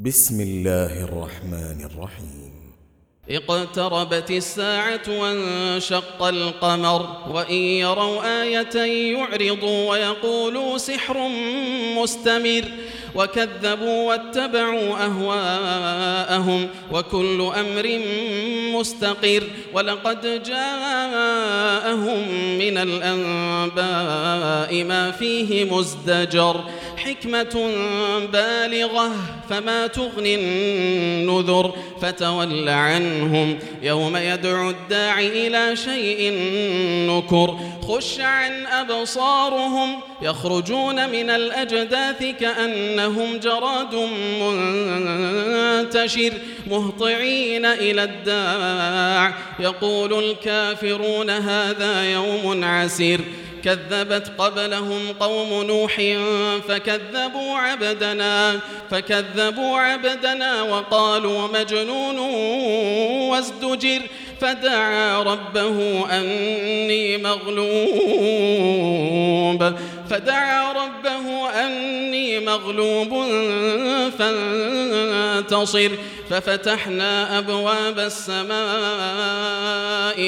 بسم الله الرحمن الرحيم. اقتربت الساعة وانشق القمر وإن يروا آية يعرضوا ويقولوا سحر مستمر وكذبوا واتبعوا أهواءهم وكل أمر مستقر ولقد جاءهم من الأنباء ما فيه مزدجر حكمة بالغة فما تغني النذر فتول عنهم يوم يدعو الداعي إلى شيء نكر خش عن أبصارهم يخرجون من الأجداث كأنهم جراد منتشر مهطعين إلى الداع يقول الكافرون هذا يوم عسير كذبت قبلهم قوم نوح فكذبوا عبدنا وقالوا مجنون وازدجر فدعا ربه أني مغلوب فانتصر ففتحنا أبواب السماء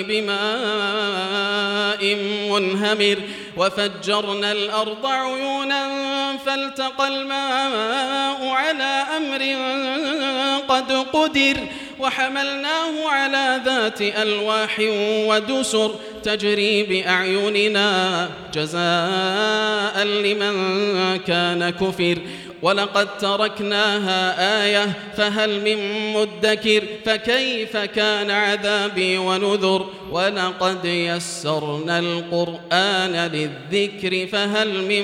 بماء منهمر وفجرنا الأرض عيونا فالتقى الماء على أمر قد قدر وحملناه على ذات ألواح ودسر تجري بأعيننا جزاء لمن كان كفر ولقد تركناها آية فهل من مدكر فكيف كان عذابي ونذر ولقد يسرنا القرآن للذكر فهل من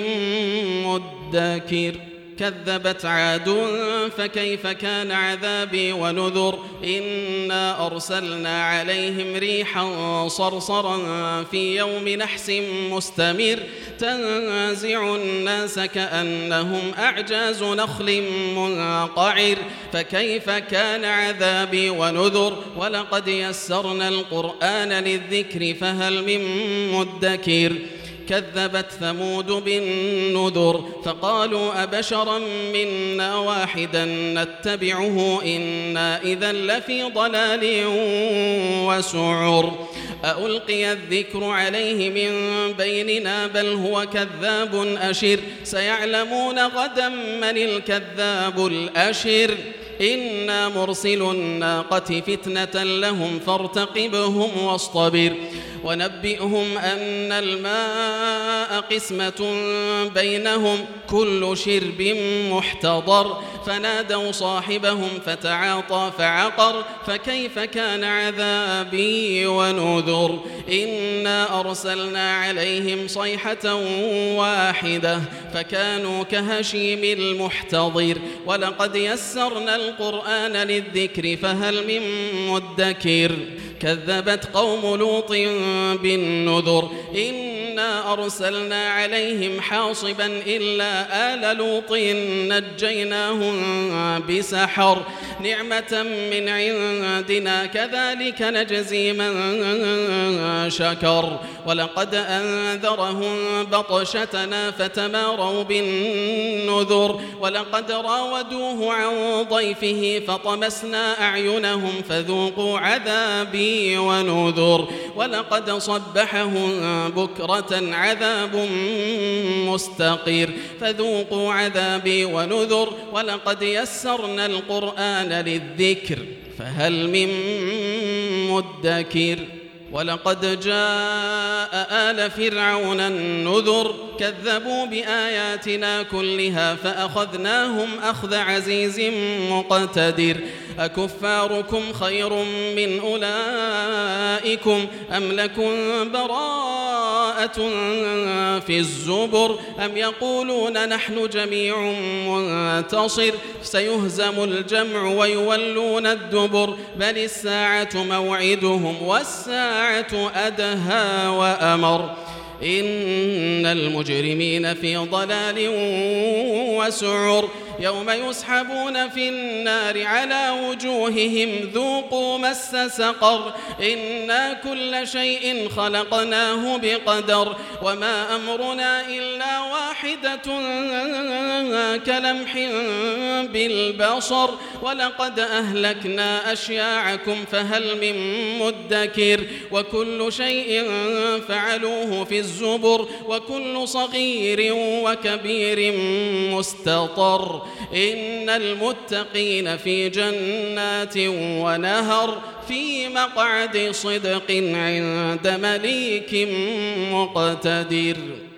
مدكر كذبت عاد فكيف كان عذابي ونذر إنا أرسلنا عليهم ريحا صرصرا في يوم نحس مستمر تنزع الناس كأنهم أعجاز نخل منقعر فكيف كان عذابي ونذر ولقد يسرنا القرآن للذكر فهل من مدكر كذبت ثمود بالنذر فقالوا أبشرا منا واحدا نتبعه إنا إذا لفي ضلال وسعر ألقي الذكر عليه من بيننا بل هو كذاب أشر سيعلمون غدا من الكذاب الأشر إنا مرسل الناقة فتنة لهم فارتقبهم واصطبر ونبئهم أن الماء قسمة بينهم كل شرب محتضر فنادوا صاحبهم فتعاطى فعقر فكيف كان عذابي ونذر إنا أرسلنا عليهم صيحة واحدة فكانوا كهشيم المحتضر ولقد يسرنا القرآن للذكر فهل من مدكر كذبت قوم لوط بالنذر إنا أرسلنا عليهم حاصبا إلا آل لوط نجيناهم بسحر نعمة من عندنا كذلك نجزي من شكر ولقد أنذرهم بطشتنا فتماروا بالنذر ولقد راودوه عن ضيفه فطمسنا أعينهم فذوقوا عذابي ونذر ولقد صبحهم بكرة عذاب مستقر فذوقوا عذابي ونذر ولقد يسرنا القرآن للذكر فهل من مدكر ولقد جاء آل فرعون النذر كذبوا بآياتنا كلها فأخذناهم أخذ عزيز مقتدر أكفاركم خير من أولئكم أم لكم براءة في الزبر أم يقولون نحن جميع منتصر سيهزم الجمع ويولون الدبر بل الساعة موعدهم والساعة أدهى وأمر إن المجرمين في ضلال وسعر يوم يسحبون في النار على وجوههم ذوقوا مس سقر إنا كل شيء خلقناه بقدر وما أمرنا إلا واحدة كلمح بالبصر ولقد أهلكنا أشياعكم فهل من مدكر وكل شيء فعلوه في الزبر وكل صغير وكبير مستطر إن المتقين في جنات ونهر في مقعد صدق عند مليك مقتدر.